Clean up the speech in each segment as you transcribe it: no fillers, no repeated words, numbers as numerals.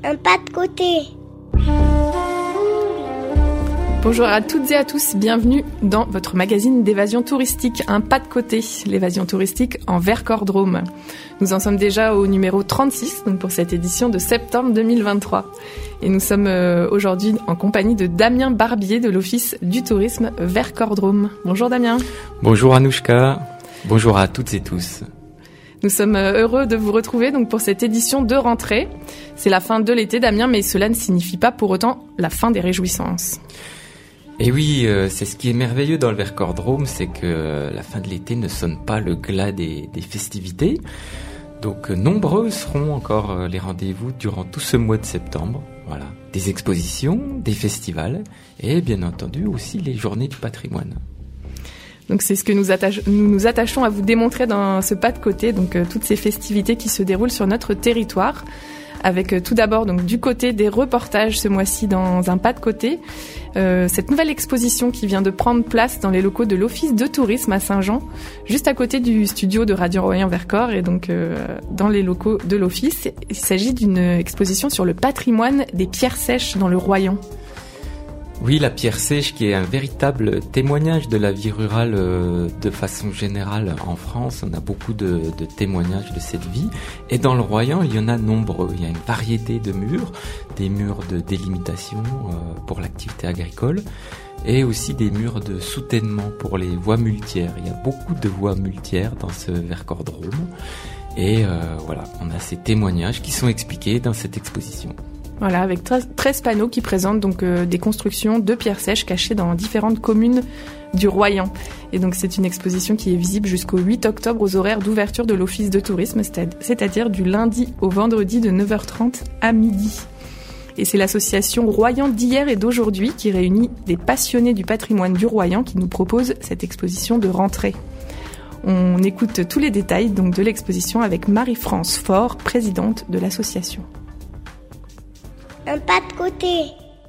Un pas de côté. Bonjour à toutes et à tous, bienvenue dans votre magazine d'évasion touristique, un pas de côté, l'évasion touristique en Vercors-Drôme. Nous en sommes déjà au numéro 36, donc pour cette édition de septembre 2023. Et nous sommes aujourd'hui en compagnie de Damien Barbier de l'Office du tourisme Vercors-Drôme. Bonjour Damien. Bonjour Anouchka, bonjour à toutes et tous. Nous sommes heureux de vous retrouver donc pour cette édition de rentrée. C'est la fin de l'été Damien, mais cela ne signifie pas pour autant la fin des réjouissances. Et oui, c'est ce qui est merveilleux dans le Vercors-Drôme, c'est que la fin de l'été ne sonne pas le glas des festivités. Donc nombreux seront encore les rendez-vous durant tout ce mois de septembre. Voilà, des expositions, des festivals et bien entendu aussi les journées du patrimoine. Donc c'est ce que nous nous attachons à vous démontrer dans ce pas de côté, donc toutes ces festivités qui se déroulent sur notre territoire. Avec tout d'abord donc du côté des reportages ce mois-ci dans un pas de côté, cette nouvelle exposition qui vient de prendre place dans les locaux de l'Office de tourisme à Saint-Jean, juste à côté du studio de Radio Royan-Vercors et donc dans les locaux de l'Office. Il s'agit d'une exposition sur le patrimoine des pierres sèches dans le Royan. Oui, la pierre sèche qui est un véritable témoignage de la vie rurale de façon générale en France. On a beaucoup de témoignages de cette vie. Et dans le Royan, il y en a nombreux. Il y a une variété de murs, des murs de délimitation pour l'activité agricole et aussi des murs de soutènement pour les voies muletières. Il y a beaucoup de voies muletières dans ce Vercors-Drôme. Et voilà, on a ces témoignages qui sont expliqués dans cette exposition. Voilà, avec 13 panneaux qui présentent donc des constructions de pierres sèches cachées dans différentes communes du Royan. Et donc c'est une exposition qui est visible jusqu'au 8 octobre aux horaires d'ouverture de l'Office de tourisme, c'est-à-dire du lundi au vendredi de 9h30 à midi. Et c'est l'association Royan d'hier et d'aujourd'hui qui réunit des passionnés du patrimoine du Royan qui nous propose cette exposition de rentrée. On écoute tous les détails donc de l'exposition avec Marie-France Faure, présidente de l'association. Un pas de côté.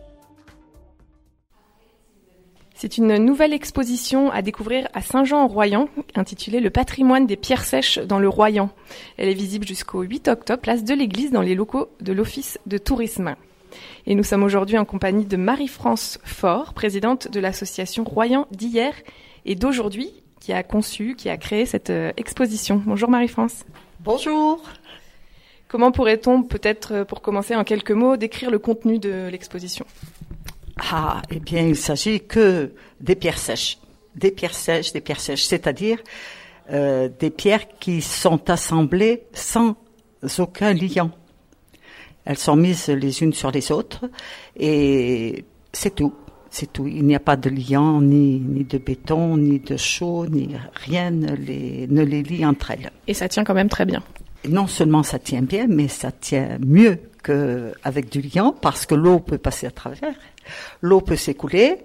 C'est une nouvelle exposition à découvrir à Saint-Jean-en-Royan, intitulée « Le patrimoine des pierres sèches dans le Royan ». Elle est visible jusqu'au 8 octobre, place de l'église, dans les locaux de l'Office de tourisme. Et nous sommes aujourd'hui en compagnie de Marie-France Faure, présidente de l'association Royan d'hier et d'aujourd'hui, qui a créé cette exposition. Bonjour Marie-France. Bonjour. Comment pourrait-on, peut-être pour commencer en quelques mots, décrire le contenu de l'exposition ? Eh bien, il s'agit que des pierres sèches. Des pierres sèches, c'est-à-dire des pierres qui sont assemblées sans aucun liant. Elles sont mises les unes sur les autres et c'est tout. C'est tout. Il n'y a pas de liant, ni de béton, ni de chaux, ni rien ne les lie entre elles. Et ça tient quand même très bien. Non seulement ça tient bien, mais ça tient mieux qu'avec du liant parce que l'eau peut passer à travers, l'eau peut s'écouler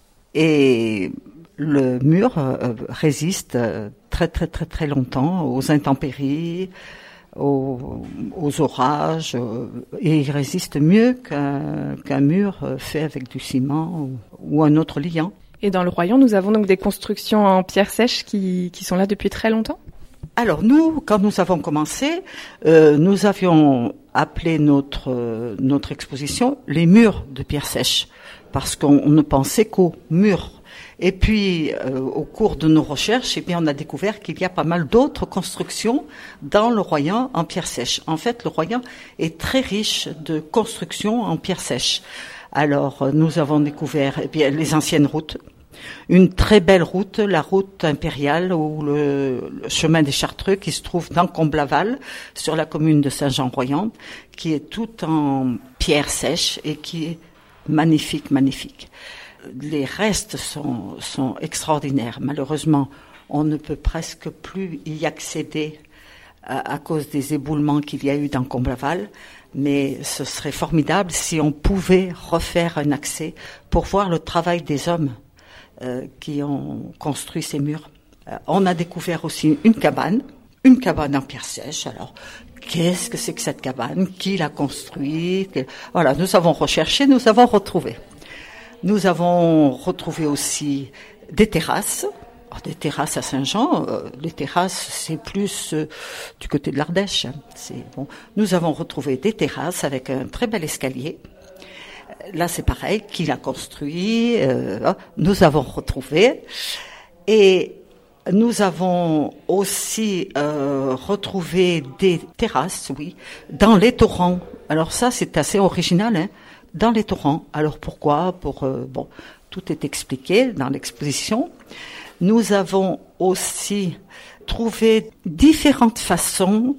et le mur résiste très très très très longtemps aux intempéries, aux orages et il résiste mieux qu'un mur fait avec du ciment ou un autre liant. Et dans le Royan, nous avons donc des constructions en pierre sèche qui sont là depuis très longtemps ? Alors nous, quand nous avons commencé, nous avions appelé notre exposition les murs de pierre sèche parce qu'on ne pensait qu'aux murs. Et puis, au cours de nos recherches, eh bien, on a découvert qu'il y a pas mal d'autres constructions dans le Royan en pierre sèche. En fait, le Royan est très riche de constructions en pierre sèche. Alors, nous avons découvert bien les anciennes routes. Une très belle route, la route impériale ou le chemin des Chartreux qui se trouve dans Comblaval, sur la commune de Saint-Jean-Royan, qui est toute en pierre sèche et qui est magnifique, magnifique. Les restes sont extraordinaires. Malheureusement, on ne peut presque plus y accéder à cause des éboulements qu'il y a eu dans Comblaval. Mais ce serait formidable si on pouvait refaire un accès pour voir le travail des hommes qui ont construit ces murs. On a découvert aussi une cabane en pierre sèche. Alors, qu'est-ce que c'est que cette cabane? Qui l'a construite? Voilà, nous avons recherché, nous avons retrouvé. Nous avons retrouvé aussi des terrasses Des terrasses à Saint-Jean, les terrasses, c'est plus du côté de l'Ardèche. C'est bon. Nous avons retrouvé des terrasses avec un très bel escalier. Là, c'est pareil, qui l'a construit. Nous avons retrouvé. Et nous avons aussi retrouvé des terrasses, oui, dans les torrents. Alors ça, c'est assez original, hein, dans les torrents. Alors pourquoi? Tout est expliqué dans l'exposition. Nous avons aussi trouvé différentes façons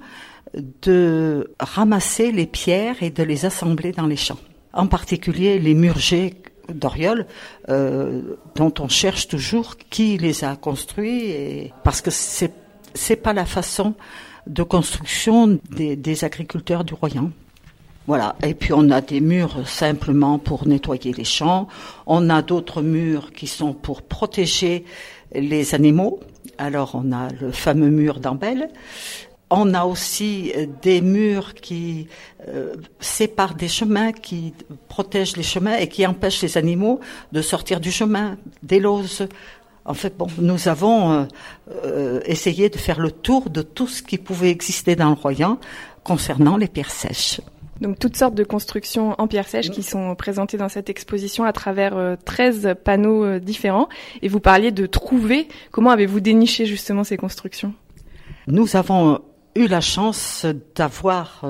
de ramasser les pierres et de les assembler dans les champs. En particulier les murgés d'Oriol, dont on cherche toujours qui les a construits, parce que c'est pas la façon de construction des agriculteurs du Royan. Voilà. Et puis on a des murs simplement pour nettoyer les champs. On a d'autres murs qui sont pour protéger les animaux. Alors on a le fameux mur d'Ambel. On a aussi des murs qui séparent des chemins, qui protègent les chemins et qui empêchent les animaux de sortir du chemin, des lauses. En fait, nous avons essayé de faire le tour de tout ce qui pouvait exister dans le Royan concernant les pierres sèches. Donc toutes sortes de constructions en pierre sèche qui sont présentées dans cette exposition à travers 13 panneaux différents. Et vous parliez de trouver. Comment avez-vous déniché justement ces constructions? Nous avons eu la chance d'avoir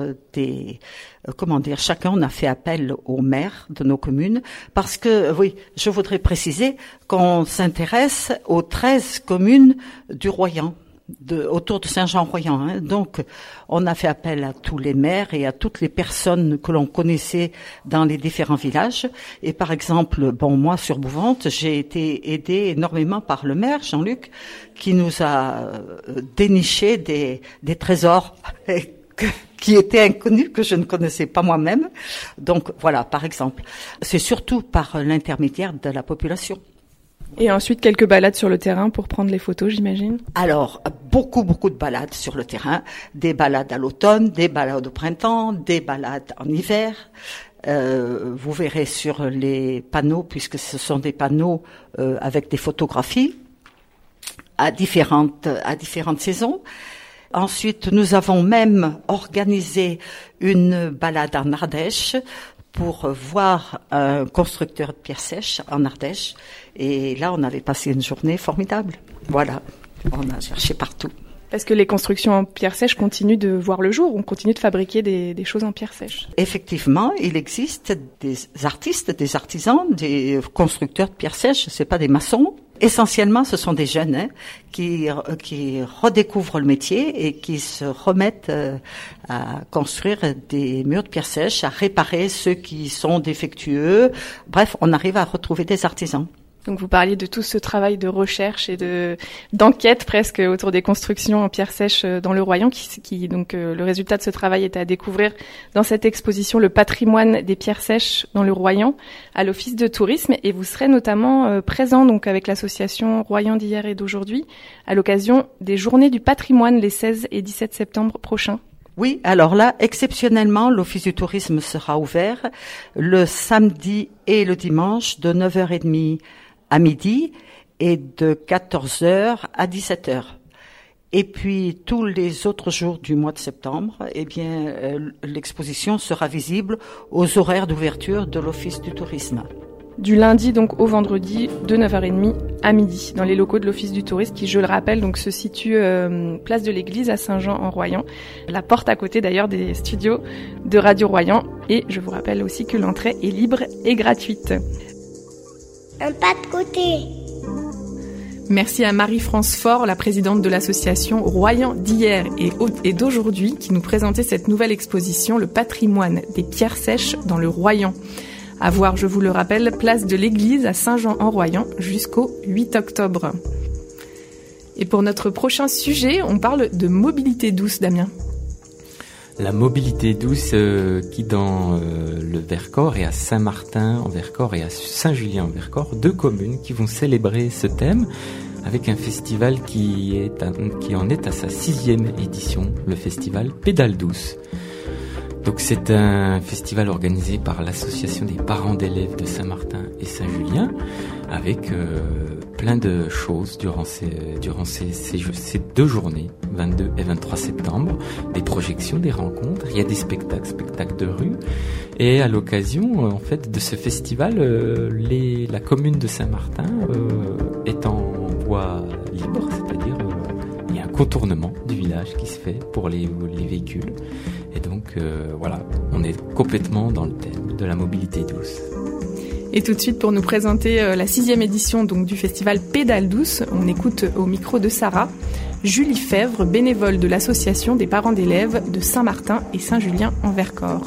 chacun on a fait appel aux maires de nos communes, parce que, oui, je voudrais préciser qu'on s'intéresse aux 13 communes du Royan. Autour de Saint-Jean-Royan. Hein. Donc, on a fait appel à tous les maires et à toutes les personnes que l'on connaissait dans les différents villages. Et par exemple, moi, sur Bouvante, j'ai été aidée énormément par le maire, Jean-Luc, qui nous a déniché des trésors qui étaient inconnus, que je ne connaissais pas moi-même. Donc, voilà, par exemple. C'est surtout par l'intermédiaire de la population. Et ensuite, quelques balades sur le terrain pour prendre les photos, j'imagine? Alors, beaucoup de balades sur le terrain. Des balades à l'automne, des balades au printemps, des balades en hiver. Vous verrez sur les panneaux, puisque ce sont des panneaux avec des photographies à différentes saisons. Ensuite, nous avons même organisé une balade en Ardèche pour voir un constructeur de pierres sèches en Ardèche. Et là, on avait passé une journée formidable. Voilà, on a cherché partout. Parce que les constructions en pierre sèche continuent de voir le jour, on continue de fabriquer des choses en pierre sèche. Effectivement, il existe des artistes, des artisans, des constructeurs de pierre sèche, c'est pas des maçons. Essentiellement, ce sont des jeunes qui redécouvrent le métier et qui se remettent à construire des murs de pierre sèche, à réparer ceux qui sont défectueux. Bref, on arrive à retrouver des artisans. Donc vous parliez de tout ce travail de recherche et d'enquête presque autour des constructions en pierre sèche dans le Royan, donc le résultat de ce travail est à découvrir dans cette exposition Le patrimoine des pierres sèches dans le Royan à l'Office de tourisme, et vous serez notamment présent donc avec l'association Royan d'hier et d'aujourd'hui à l'occasion des Journées du patrimoine les 16 et 17 septembre prochains. Oui, alors là, exceptionnellement, l'Office du tourisme sera ouvert le samedi et le dimanche de 9h30 à midi et de 14h à 17h. Et puis, tous les autres jours du mois de septembre, l'exposition sera visible aux horaires d'ouverture de l'Office du tourisme. Du lundi donc au vendredi de 9h30 à midi dans les locaux de l'Office du tourisme qui, je le rappelle, donc se situe place de l'Église à Saint-Jean-en-Royan, la porte à côté d'ailleurs des studios de Radio Royan. Et je vous rappelle aussi que l'entrée est libre et gratuite. Un pas de côté. Merci à Marie-France Faure, la présidente de l'association Royan d'hier et d'aujourd'hui, qui nous présentait cette nouvelle exposition, Le patrimoine des pierres sèches dans le Royan. À voir, je vous le rappelle, place de l'Église à Saint-Jean-en-Royan jusqu'au 8 octobre. Et pour notre prochain sujet, on parle de mobilité douce, Damien. La mobilité douce qui dans le Vercors et à Saint-Martin en Vercors et à Saint-Julien en Vercors, 2 communes qui vont célébrer ce thème avec un festival qui en est à sa 6e édition, le festival Pédale Douce. Donc c'est un festival organisé par l'association des parents d'élèves de Saint-Martin et Saint-Julien, avec plein de choses durant ces 2 journées, 22 et 23 septembre, des projections, des rencontres, il y a des spectacles de rue, et à l'occasion en fait de ce festival, la commune de Saint-Martin est en voie libre, c'est-à-dire il y a un contournement du village qui se fait pour les véhicules. Et donc voilà, on est complètement dans le thème de la mobilité douce. Et tout de suite, pour nous présenter la 6e édition donc, du festival Pédale douce, on écoute au micro de Sarah, Julie Fèvre, bénévole de l'association des parents d'élèves de Saint-Martin et Saint-Julien en Vercors.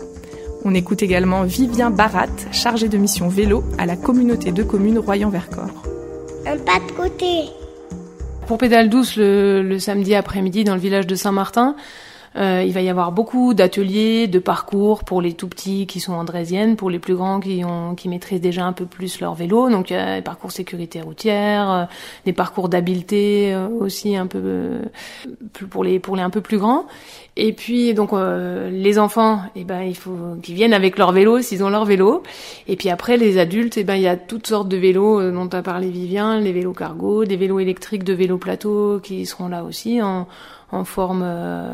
On écoute également Vivien Barat, chargé de mission vélo à la communauté de communes Royan-Vercors. Un pas de côté. Pour Pédale douce, le samedi après-midi dans le village de Saint-Martin, il va y avoir beaucoup d'ateliers, de parcours pour les tout petits qui sont andrésiennes, pour les plus grands qui maîtrisent déjà un peu plus leur vélo. Donc il y a des parcours sécurité routière, des parcours d'habileté aussi un peu pour les un peu plus grands. Et puis donc les enfants, il faut qu'ils viennent avec leur vélo s'ils ont leur vélo. Et puis après les adultes, il y a toutes sortes de vélos dont a parlé Vivien, les vélos cargo, des vélos électriques de vélo plateau qui seront là aussi en forme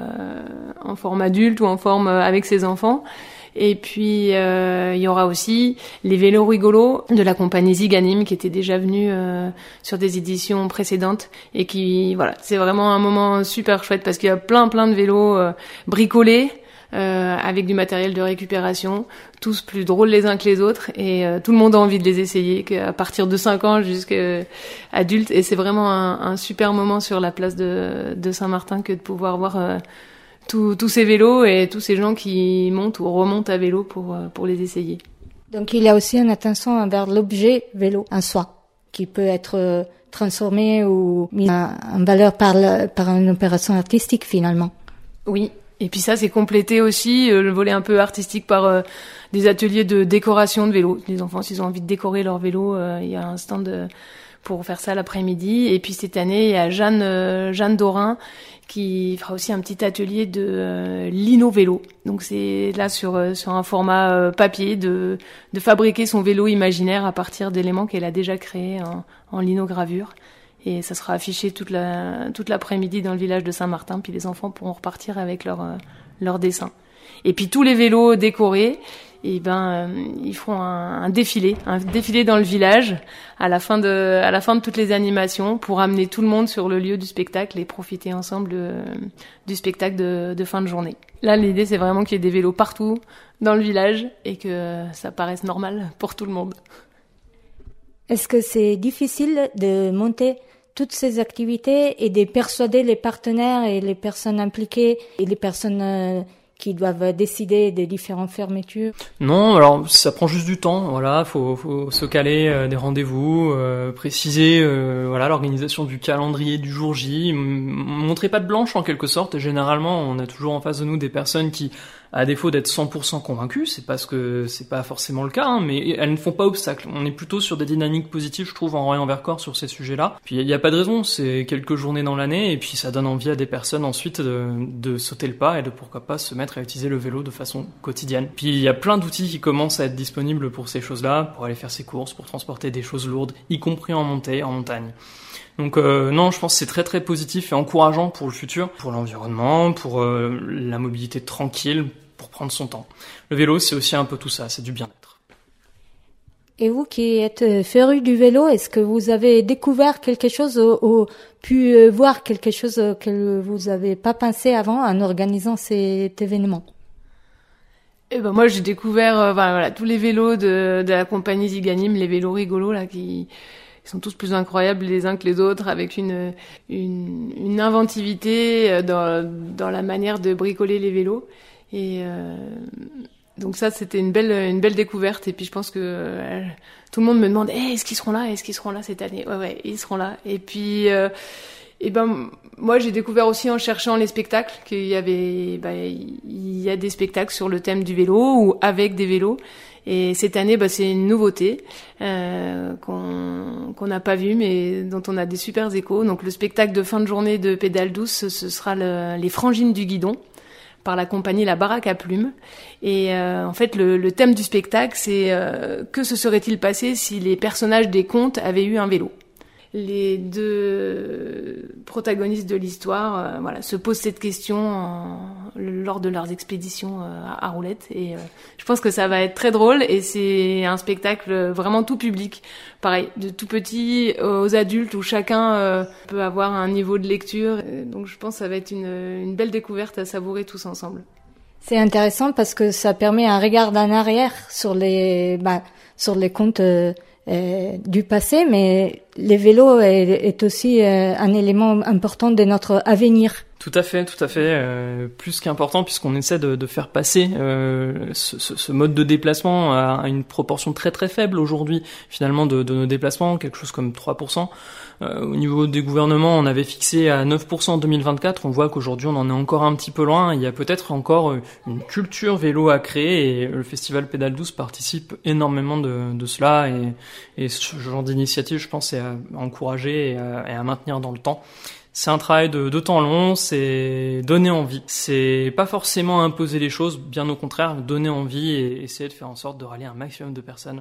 adulte ou en forme avec ses enfants. Et puis il y aura aussi les vélos rigolos de la compagnie Ziganim qui était déjà venue sur des éditions précédentes et qui c'est vraiment un moment super chouette parce qu'il y a plein de vélos bricolés avec du matériel de récupération, tous plus drôles les uns que les autres et tout le monde a envie de les essayer à partir de 5 ans jusqu'à adultes et c'est vraiment un super moment sur la place de Saint-Martin que de pouvoir voir tous ces vélos et tous ces gens qui montent ou remontent à vélo pour les essayer. Donc il y a aussi une attention envers l'objet vélo en soi qui peut être transformé ou mis en valeur par une opération artistique finalement. Oui. Et puis ça, c'est complété aussi, le volet un peu artistique par des ateliers de décoration de vélos. Les enfants, s'ils ont envie de décorer leur vélo, il y a un stand pour faire ça l'après-midi. Et puis cette année, il y a Jeanne Dorin qui fera aussi un petit atelier de lino-vélo. Donc c'est là sur un format papier de fabriquer son vélo imaginaire à partir d'éléments qu'elle a déjà créés en linogravure. Et ça sera affiché toute l'après-midi dans le village de Saint-Martin, puis les enfants pourront repartir avec leur dessin. Et puis tous les vélos décorés, ils feront un défilé dans le village à la fin de toutes les animations pour amener tout le monde sur le lieu du spectacle et profiter ensemble du spectacle de fin de journée. Là, l'idée c'est vraiment qu'il y ait des vélos partout dans le village et que ça paraisse normal pour tout le monde. Est-ce que c'est difficile de monter toutes ces activités et de persuader les partenaires et les personnes impliquées et les personnes qui doivent décider des différentes fermetures? Non, alors ça prend juste du temps. Voilà, faut se caler des rendez-vous, préciser l'organisation du calendrier du jour J, montrer patte blanche en quelque sorte. Généralement, on a toujours en face de nous des personnes qui, à défaut d'être 100% convaincues, c'est parce que c'est pas forcément le cas, mais elles ne font pas obstacle. On est plutôt sur des dynamiques positives, je trouve, en Royan-Vercors sur ces sujets-là. Puis il y a pas de raison, c'est quelques journées dans l'année, et puis ça donne envie à des personnes ensuite de sauter le pas et de pourquoi pas se mettre à utiliser le vélo de façon quotidienne. Puis il y a plein d'outils qui commencent à être disponibles pour ces choses-là, pour aller faire ses courses, pour transporter des choses lourdes, y compris en montée, en montagne. Donc non, je pense que c'est très très positif et encourageant pour le futur, pour l'environnement, pour la mobilité tranquille, pour prendre son temps. Le vélo, c'est aussi un peu tout ça, c'est du bien-être. Et vous qui êtes féru du vélo, est-ce que vous avez découvert quelque chose ou pu voir quelque chose que vous n'avez pas pensé avant en organisant cet événement? Moi j'ai découvert tous les vélos de la compagnie Ziganim, les vélos rigolos là qui sont tous plus incroyables les uns que les autres, avec une inventivité dans la manière de bricoler les vélos. Et donc ça c'était une belle découverte. Et puis je pense que tout le monde me demande est-ce qu'ils seront là cette année? Ouais, ils seront là. Et puis moi j'ai découvert aussi en cherchant les spectacles qu'il y avait il y a des spectacles sur le thème du vélo ou avec des vélos. Et cette année, c'est une nouveauté qu'on n'a pas vue, mais dont on a des super échos. Donc le spectacle de fin de journée de Pédale douce, ce sera les Frangines du Guidon, par la compagnie La Baraque à Plumes. Et en fait, le thème du spectacle, c'est que se serait-il passé si les personnages des contes avaient eu un vélo. Les deux protagonistes de l'histoire se posent cette question lors de leurs expéditions à roulettes. Et je pense que ça va être très drôle et c'est un spectacle vraiment tout public. Pareil, de tout petit aux adultes où chacun peut avoir un niveau de lecture. Donc je pense que ça va être une belle découverte à savourer tous ensemble. C'est intéressant parce que ça permet un regard en arrière sur les contes du passé, mais les vélos est aussi un élément important de notre avenir. Tout à fait, plus qu'important puisqu'on essaie de faire passer ce mode de déplacement à une proportion très très faible aujourd'hui finalement de nos déplacements, quelque chose comme 3%. Au niveau des gouvernements, on avait fixé à 9% en 2024, on voit qu'aujourd'hui on en est encore un petit peu loin, il y a peut-être encore une culture vélo à créer et le festival Pédale Douce participe énormément de cela et ce genre d'initiative je pense est à encourager et à maintenir dans le temps. C'est un travail de temps long, c'est donner envie. C'est pas forcément imposer les choses, bien au contraire, donner envie et essayer de faire en sorte de rallier un maximum de personnes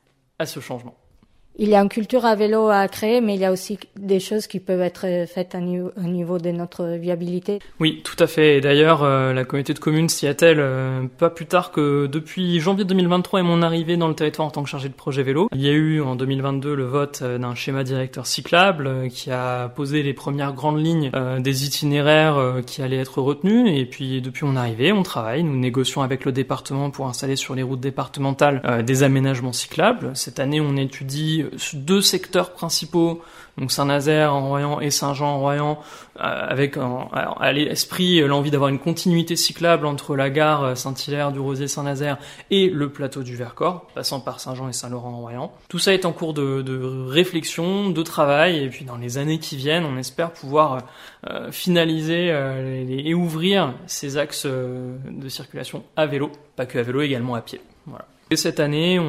à ce changement. Il y a une culture à vélo à créer, mais il y a aussi des choses qui peuvent être faites au niveau de notre viabilité. Oui, tout à fait. Et d'ailleurs, la communauté de communes s'y attelle pas plus tard que depuis janvier 2023 et mon arrivée dans le territoire en tant que chargé de projet vélo. Il y a eu en 2022 le vote d'un schéma directeur cyclable qui a posé les premières grandes lignes des itinéraires qui allaient être retenus. Et puis depuis mon arrivée, on travaille, nous négocions avec le département pour installer sur les routes départementales des aménagements cyclables. Cette année, on étudie 2 secteurs principaux, donc Saint-Nazaire en Royan et Saint-Jean en Royan, avec à l'esprit l'envie d'avoir une continuité cyclable entre la gare Saint-Hilaire du Rosier-Saint-Nazaire et le plateau du Vercors, passant par Saint-Jean et Saint-Laurent en Royan. Tout ça est en cours de réflexion, de travail, et puis dans les années qui viennent, on espère pouvoir finaliser et ouvrir ces axes de circulation à vélo, pas que à vélo, également à pied. Voilà. Et cette année,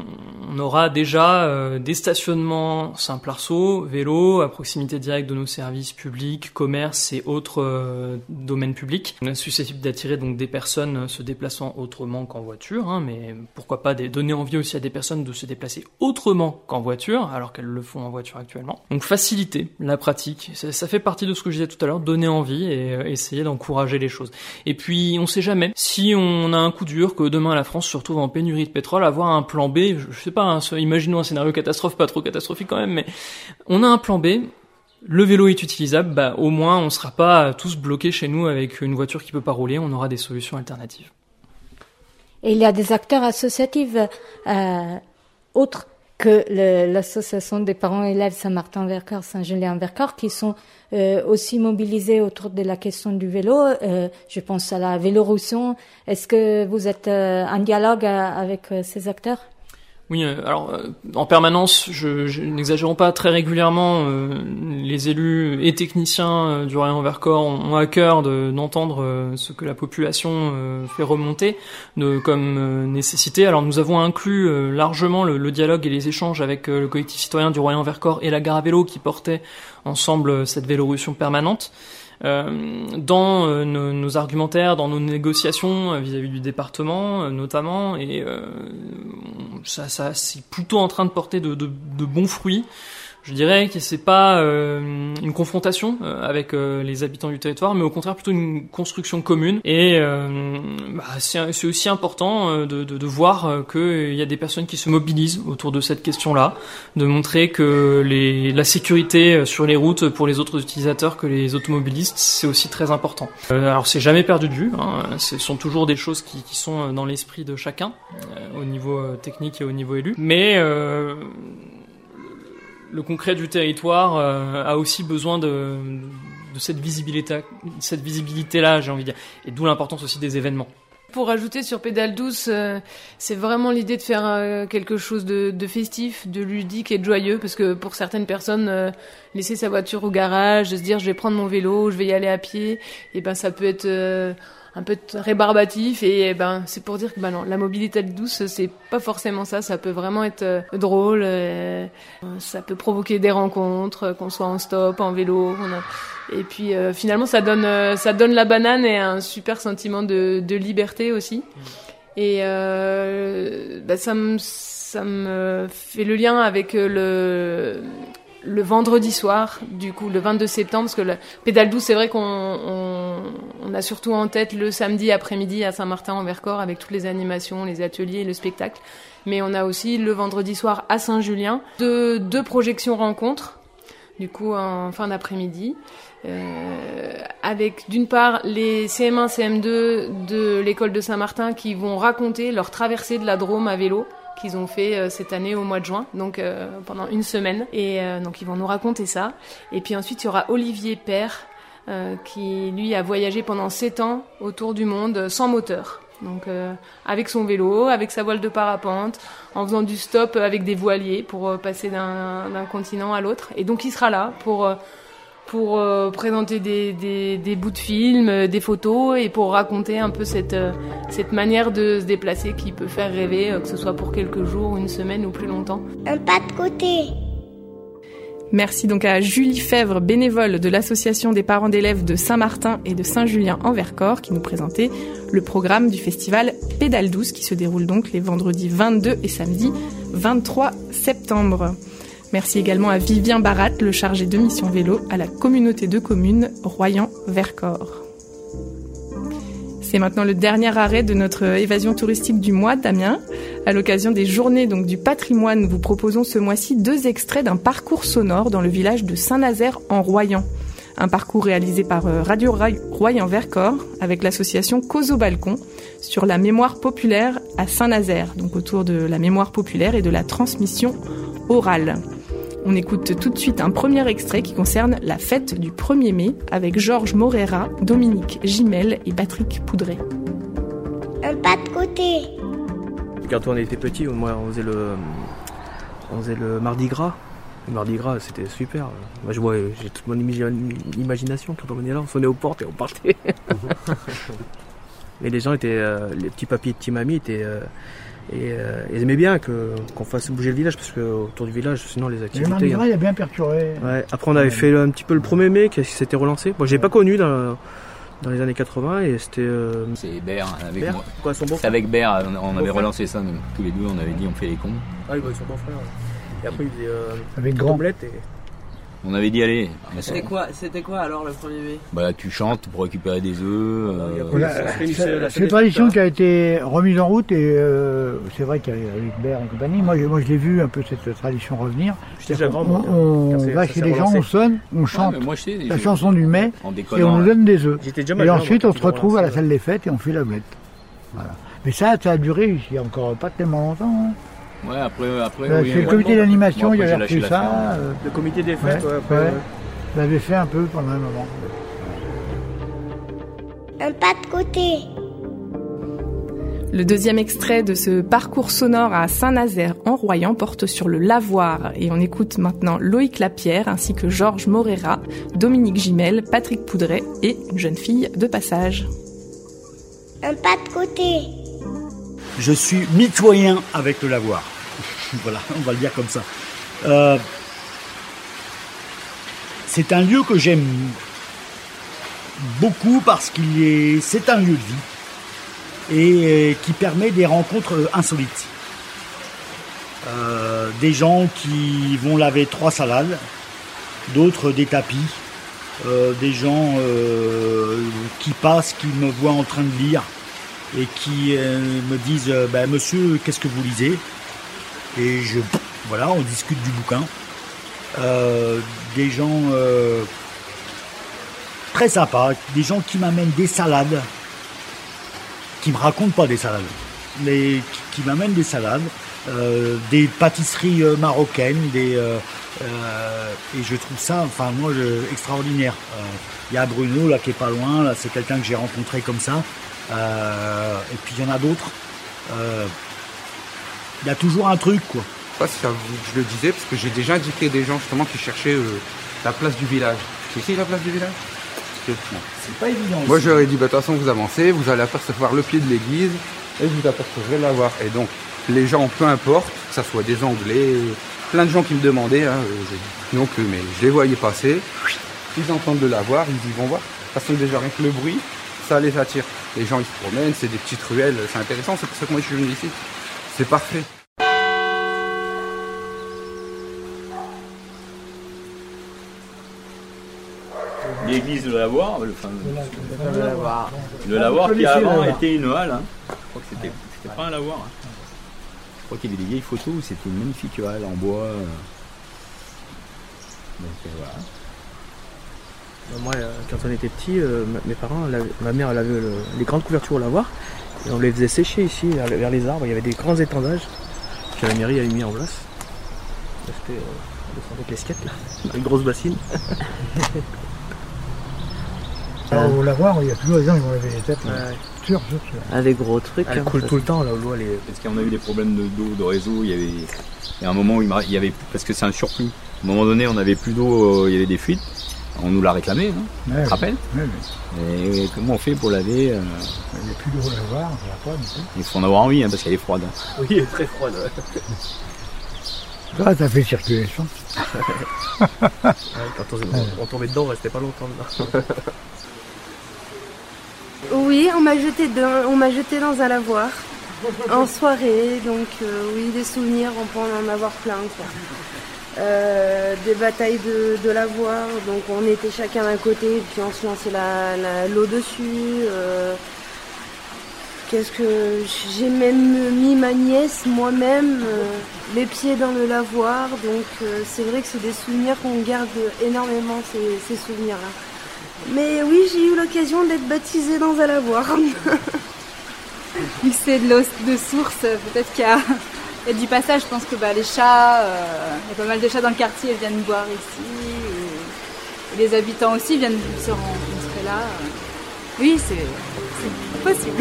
on aura déjà des stationnements Saint-Arceau, vélo, à proximité directe de nos services publics, commerces et autres domaines publics. On est susceptible d'attirer donc des personnes se déplaçant autrement qu'en voiture, mais pourquoi pas donner envie aussi à des personnes de se déplacer autrement qu'en voiture, alors qu'elles le font en voiture actuellement. Donc faciliter la pratique, ça fait partie de ce que je disais tout à l'heure, donner envie et essayer d'encourager les choses. Et puis on sait jamais, si on a un coup dur, que demain la France se retrouve en pénurie de pétrole, avoir un plan B, je sais pas, imaginons un scénario catastrophe, pas trop catastrophique quand même, mais on a un plan B, le vélo est utilisable, au moins on sera pas tous bloqués chez nous avec une voiture qui peut pas rouler, on aura des solutions alternatives. Et il y a des acteurs associatifs autres que l'association des parents élèves Saint-Martin-Vercors, Saint-Julien-Vercors, qui sont aussi mobilisés autour de la question du vélo. Je pense à la Vélorussion. Est-ce que vous êtes en dialogue avec ces acteurs ? Oui, alors en permanence, je n'exagérons pas, très régulièrement, les élus et techniciens du Royan Vercors ont à cœur d'entendre ce que la population fait remonter comme nécessité. Alors nous avons inclus largement le dialogue et les échanges avec le collectif citoyen du Royan Vercors et la gare à vélo qui portaient ensemble cette Vélorussion permanente. Dans nos argumentaires, dans nos négociations vis-à-vis du département notamment, et ça c'est plutôt en train de porter de bons fruits. Je dirais que c'est pas une confrontation avec les habitants du territoire, mais au contraire plutôt une construction commune. Et c'est aussi important de voir qu'il y a des personnes qui se mobilisent autour de cette question-là, de montrer que la sécurité sur les routes pour les autres utilisateurs que les automobilistes, c'est aussi très important. Alors c'est jamais perdu de vue, ce sont toujours des choses qui sont dans l'esprit de chacun, au niveau technique et au niveau élu, mais le concret du territoire a aussi besoin de cette visibilité-là, j'ai envie de dire, et d'où l'importance aussi des événements. Pour ajouter sur Pédale Douce, c'est vraiment l'idée de faire quelque chose de festif, de ludique et de joyeux, parce que pour certaines personnes, laisser sa voiture au garage, de se dire je vais prendre mon vélo, je vais y aller à pied, et ça peut être un peu rébarbatif et c'est pour dire que non, la mobilité douce c'est pas forcément ça, ça peut vraiment être drôle, ça peut provoquer des rencontres, qu'on soit en stop, en vélo, et puis finalement ça donne la banane et un super sentiment de liberté aussi. Et ça me fait le lien avec le vendredi soir, du coup le 22 septembre, parce que le pédale douce, c'est vrai qu'on a surtout en tête le samedi après-midi à Saint-Martin-en-Vercors avec toutes les animations, les ateliers, le spectacle. Mais on a aussi le vendredi soir à Saint-Julien deux projections rencontres, du coup en fin d'après-midi, avec d'une part les CM1, CM2 de l'école de Saint-Martin qui vont raconter leur traversée de la Drôme à vélo qu'ils ont fait cette année au mois de juin, donc pendant une semaine. Et donc ils vont nous raconter ça. Et puis ensuite, il y aura Olivier Père, qui lui a voyagé pendant 7 ans autour du monde sans moteur. Donc avec son vélo, avec sa voile de parapente, en faisant du stop avec des voiliers pour passer d'un continent à l'autre. Et donc il sera là pour présenter des bouts de film, des photos et pour raconter un peu cette manière de se déplacer qui peut faire rêver, que ce soit pour quelques jours, une semaine ou plus longtemps. Un pas de côté. Merci donc à Julie Fèvre, bénévole de l'association des parents d'élèves de Saint-Martin et de Saint-Julien-en-Vercors, qui nous présentait le programme du festival Pédale douce qui se déroule donc les vendredis 22 et samedi 23 septembre. Merci également à Vivien Barat, le chargé de mission vélo à la communauté de communes Royan-Vercors. C'est maintenant le dernier arrêt de notre évasion touristique du mois, Damien. À l'occasion des journées donc du patrimoine, nous vous proposons ce mois-ci 2 extraits d'un parcours sonore dans le village de Saint-Nazaire en Royan. Un parcours réalisé par Radio Royan-Vercors avec l'association Cause au Balcon sur la mémoire populaire à Saint-Nazaire, donc autour de la mémoire populaire et de la transmission orale. On écoute tout de suite un premier extrait qui concerne la fête du 1er mai avec Georges Morera, Dominique Gimel et Patrick Poudret. Un pas de côté. Quand on était petit, moi, on faisait le Mardi Gras. Le Mardi Gras, c'était super. Moi, j'ai toute mon imagination quand on venait là, on sonnait aux portes et on partait. Mais les gens étaient, les petits papis et petits mamies étaient... ils aimaient bien qu'on fasse bouger le village parce que autour du village, sinon les activités. Le Mardi Gras, il a bien perturbé. Ouais. Après, on avait fait un petit peu le 1er mai qui s'était relancé. Moi, j'ai pas connu dans les années 80 et c'était. C'est Bert avec Bert. moi. Quoi, son beau-frère. C'est avec Bert, on avait relancé ça tous les deux. On avait dit on fait les cons. Ah oui, son beau-frère. Ouais. Et après, il faisait avec grand. Omelette et... On avait dit allez. C'était quoi alors le 1er mai? Bah tu chantes pour récupérer des œufs. C'est une tradition qui a été remise en route et c'est vrai qu'avec Bert et compagnie, moi je l'ai vu un peu cette tradition revenir. On va chez les gens, on sonne, on chante la chanson du mai et on nous donne des œufs. Et ensuite on se retrouve à la salle des fêtes et on fait la omelette. Voilà. Mais ça a duré il y a encore pas tellement longtemps. Hein. Ouais, après c'est le comité d'animation qui avait fait ça. Le comité des fêtes, l'avait fait un peu pendant un moment. Un pas de côté. Le deuxième extrait de ce parcours sonore à Saint-Nazaire en Royan porte sur le lavoir et on écoute maintenant Loïc Lapierre ainsi que Georges Morera, Dominique Gimel, Patrick Poudret et une jeune fille de passage. Un pas de côté. Je suis mitoyen avec le lavoir. Voilà, on va le dire comme ça. C'est un lieu que j'aime beaucoup parce c'est un lieu de vie et qui permet des rencontres insolites. Des gens qui vont laver 3 salades, d'autres des tapis, des gens qui passent, qui me voient en train de lire et qui me disent monsieur, qu'est-ce que vous lisez? Et voilà, on discute du bouquin. Des gens très sympas, des gens qui m'amènent des salades, qui me racontent pas des salades, mais qui m'amènent des salades, des pâtisseries marocaines, et je trouve ça, extraordinaire. Il y a Bruno là qui est pas loin, là c'est quelqu'un que j'ai rencontré comme ça. Et puis il y en a d'autres. Il y a toujours un truc, quoi. Je sais pas si ça vous que je le disais, parce que j'ai déjà indiqué des gens justement qui cherchaient la place du village. C'est ici la place du village? Bon. C'est pas évident. Moi, j'aurais dit, de toute façon, vous avancez, vous allez apercevoir le pied de l'église et vous apercevrez le lavoir. Et donc, les gens, peu importe, que ça soit des Anglais, plein de gens qui me demandaient, non plus, mais je les voyais passer, ils entendent le lavoir, ils y vont voir. De toute façon, déjà, rien que le bruit, ça les attire. Les gens, ils se promènent, c'est des petites ruelles, c'est intéressant, c'est pour ça que moi, je suis venu ici. C'est parfait. L'église de Lavoir, le lavoir qui avant était une halle. Hein. Je crois que c'était pas un lavoir. Hein. Je crois qu'il y avait des vieilles photos où c'était une magnifique halle en bois. Donc voilà. Moi, quand on était petit, mes parents, ma mère, elle avait les grandes couvertures au lavoir et on les faisait sécher ici, vers les arbres. Il y avait des grands étendages que la mairie avait mis en place. C'était avec les skates là, avec une grosse bassine. Alors, au lavoir, il y a toujours des gens qui vont laver les têtes. Ouais. Sûr. Ah, des gros trucs. Elle coule tout le temps là où l'eau. Parce qu'on a eu des problèmes d'eau, de réseau. Il y a un moment où il y avait, parce que c'est un surplus. À un moment donné, on n'avait plus d'eau, il y avait des fuites. On nous l'a réclamé, hein, tu te rappelles ? Et comment on fait pour laver Il n'y a plus d'eau au lavoir, on ne pas du tout. Il faut en avoir envie, hein, parce qu'elle est froide. Oui, elle est très froide. Ouais. Ça, ça fait circuler le sang. Quand on tombait dedans, on restait pas longtemps dedans. Oui, on m'a jeté dans un lavoir en soirée, donc oui, des souvenirs, on peut en avoir plein, quoi. Des batailles de lavoir, donc on était chacun d'un côté et puis on se lançait l'eau dessus. Qu'est-ce que j'ai même mis ma nièce moi-même les pieds dans le lavoir, donc c'est vrai que c'est des souvenirs qu'on garde énormément, ces souvenirs-là. Mais oui, j'ai eu l'occasion d'être baptisée dans un lavoir. Vu que c'est de l'eau de source, peut-être qu'il y a du passage. Je pense que les chats, il y a pas mal de chats dans le quartier, ils viennent boire ici. Et les habitants aussi viennent se rencontrer là. Oui, c'est possible.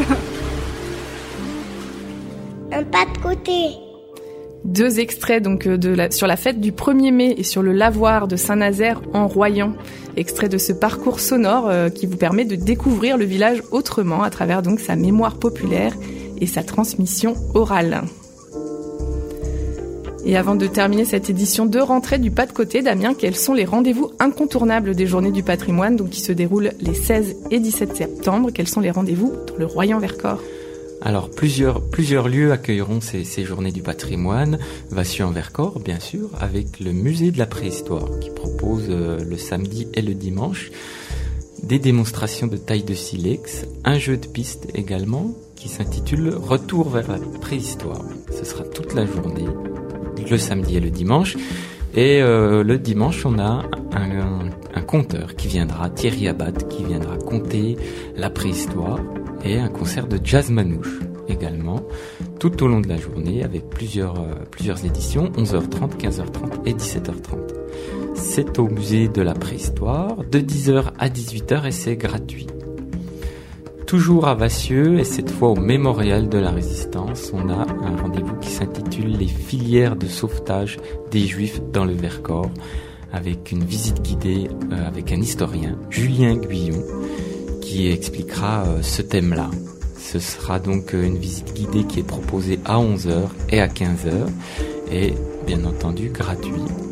Un pas de côté. 2 extraits donc sur la fête du 1er mai et sur le lavoir de Saint-Nazaire en Royan. Extrait de ce parcours sonore qui vous permet de découvrir le village autrement à travers donc sa mémoire populaire et sa transmission orale. Et avant de terminer cette édition de rentrée du Pas de Côté, Damien, quels sont les rendez-vous incontournables des Journées du patrimoine, donc qui se déroulent les 16 et 17 septembre? Quels sont les rendez-vous dans le Royan-Vercors? Alors, plusieurs lieux accueilleront ces Journées du patrimoine. Vassieux-en-Vercors, bien sûr, avec le musée de la préhistoire, qui propose le samedi et le dimanche des démonstrations de taille de silex, un jeu de piste également, qui s'intitule « Retour vers la préhistoire ». Ce sera toute la journée, le samedi et le dimanche. Et le dimanche, on a un conteur qui viendra, Thierry Abad, qui viendra conter la préhistoire, et un concert de jazz manouche également, tout au long de la journée, avec plusieurs éditions, 11h30, 15h30 et 17h30. C'est au musée de la préhistoire, de 10h à 18h, et c'est gratuit. Toujours à Vassieux, et cette fois au Mémorial de la Résistance, on a un rendez-vous qui s'intitule « Les filières de sauvetage des Juifs dans le Vercors », avec une visite guidée avec un historien, Julien Guyon, qui expliquera ce thème-là. Ce sera donc une visite guidée qui est proposée à 11h et à 15h, et bien entendu gratuit.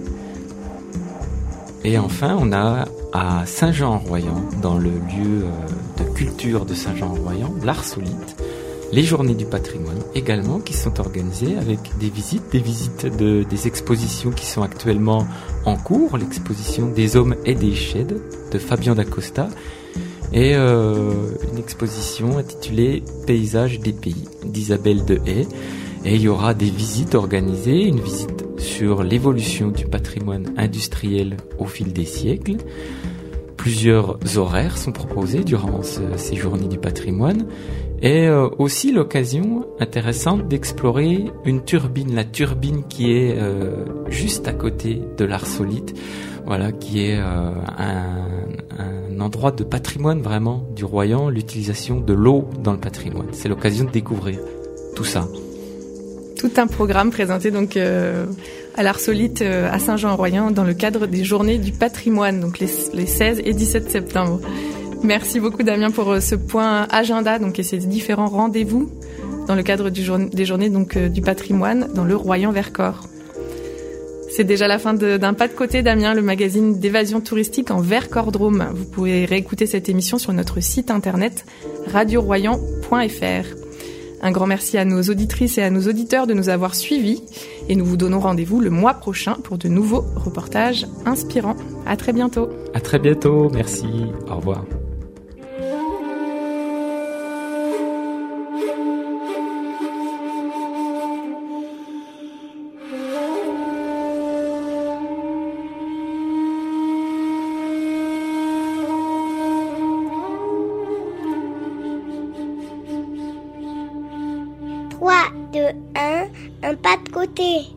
Et enfin, on a à Saint-Jean-en-Royan, dans le lieu de culture de Saint-Jean-en-Royan, l'Arsolite, les Journées du patrimoine également, qui sont organisées avec des visites des expositions qui sont actuellement en cours, l'exposition des hommes et des sheds de Fabien d'Acosta, et une exposition intitulée Paysages des pays d'Isabelle Dehaye. Et il y aura des visites organisées, une visite sur l'évolution du patrimoine industriel au fil des siècles. Plusieurs horaires sont proposés durant ces Journées du patrimoine, et aussi l'occasion intéressante d'explorer une turbine, la turbine qui est juste à côté de l'Arsolite, voilà, qui est un endroit de patrimoine vraiment du Royan, l'utilisation de l'eau dans le patrimoine. C'est l'occasion de découvrir tout ça. Tout un programme présenté donc à l'Arsolite à Saint-Jean-en-Royan dans le cadre des Journées du patrimoine, donc les 16 et 17 septembre. Merci beaucoup Damien pour ce point agenda et ces différents rendez-vous dans le cadre des journées du patrimoine dans le Royan-Vercors. C'est déjà la fin d'un pas de côté, Damien, le magazine d'évasion touristique en Vercors-Drôme. Vous pouvez réécouter cette émission sur notre site internet radioroyan.fr. Un grand merci à nos auditrices et à nos auditeurs de nous avoir suivis et nous vous donnons rendez-vous le mois prochain pour de nouveaux reportages inspirants. À très bientôt. À très bientôt, merci. Au revoir. Un pas de côté.